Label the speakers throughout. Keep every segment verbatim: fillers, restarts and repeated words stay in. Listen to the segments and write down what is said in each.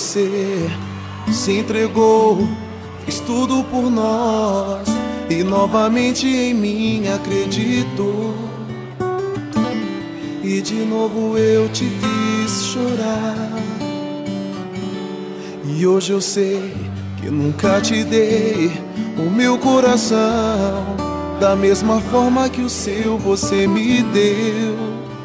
Speaker 1: você se entregou, fez tudo por nós e novamente em mim acreditou. E de novo eu te fiz chorar. E hoje eu sei que nunca te dei o meu coração da mesma forma que o seu você me deu.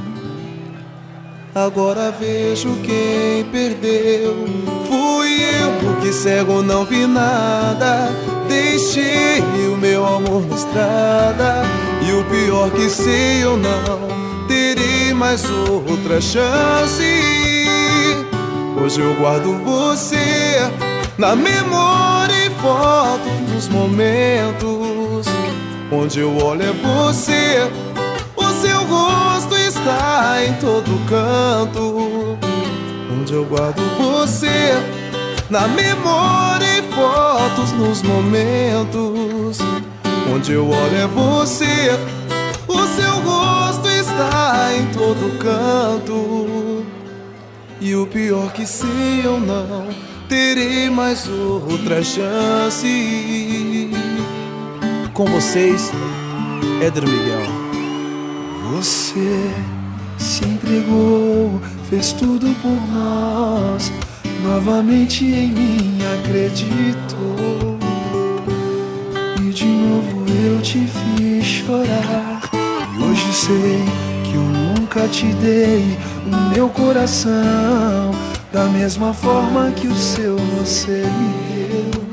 Speaker 1: Agora vejo quem perdeu. Fui eu, porque cego não vi nada. Deixei o meu amor na estrada. E o pior que sei, eu não terei mais outra chance. Hoje eu guardo você na memória e foto dos momentos onde eu olho é você. O seu rosto está em todo canto. Onde eu guardo você na memória e fotos nos momentos onde eu olho é você. O seu rosto está em todo canto. E o pior que sei, eu não terei mais outra chance. Com vocês, Éder Miguel.
Speaker 2: Você se entregou, fez tudo por nós, novamente em mim acreditou. E de novo eu te fiz chorar. E hoje sei que eu nunca te dei o meu coração da mesma forma que o seu você me deu.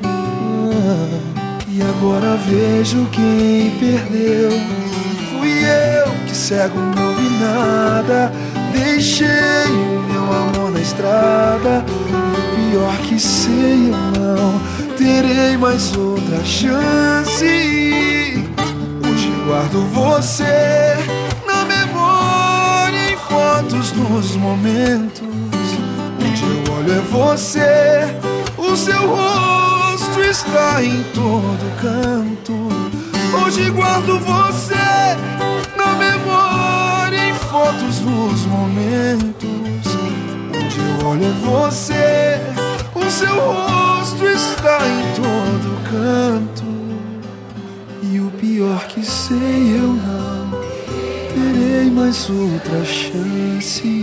Speaker 2: E agora vejo quem perdeu. Fui eu que cego não vi nada. Deixei o meu amor na estrada. E o pior que sei, eu não terei mais outra chance. Hoje guardo você na memória, em fotos nos momentos onde eu olho é você. O seu rosto está em todo canto. Hoje guardo você na memória, em fotos nos momentos onde eu olho é você. O seu rosto está em todo canto. E o pior que sei, eu não terei mais outra chance.